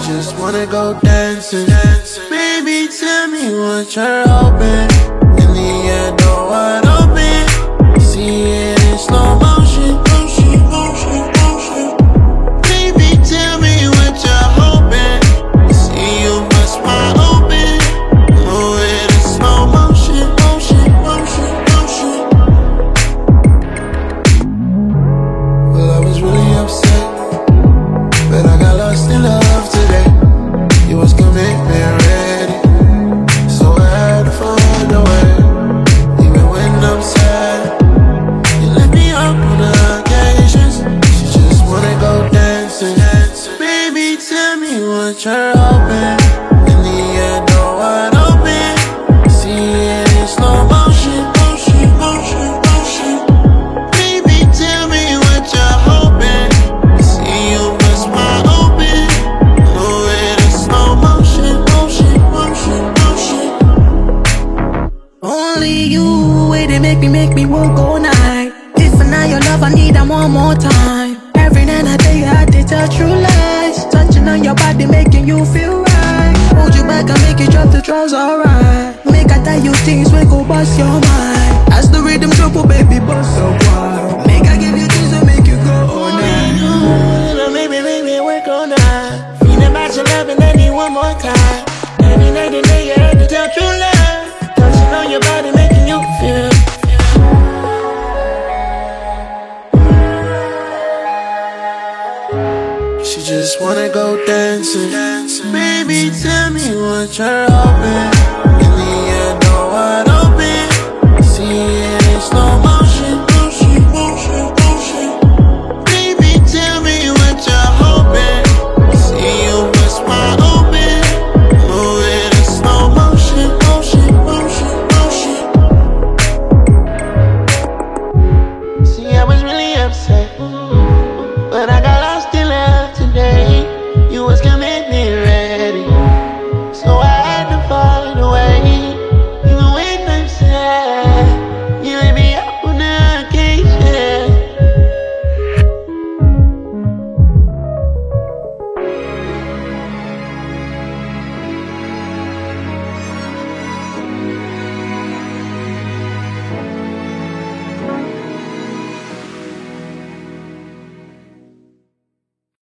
just wanna go dancing. Baby, tell me what you're hoping. In the end, know what open. See it in slow motion. Baby, tell me what you're hoping. See you bust wide open. Move it in slow motion. Well, I was really upset, but I got lost in love today. You was commitment ready, so I had to find a way. Even when I'm sad, you lift me up on the occasions. She just wanna go dancing. Baby, tell me what you're hoping. In the end, know what open. See it in slow motion. Baby, tell me what you're hoping. See you bust wide open. Move it in slow motion. Only you, way they make me won't go night. If I not your love, I need them one more time. Every night I tell you how to tell true lies. Touching on your body, making you feel right. Hold you back and make you drop the draws, alright. Make I tell you things when go bust your mind. As the rhythm drop, oh baby, bust so wild. Make I give you things that make you go all night. Maybe work all night. Feeling about your love and I need one more time. Every night and day you had to tell true love. Touching on your body, making you feel. She just wanna go dancing. Baby, tell me what you're hoping. In the end, know what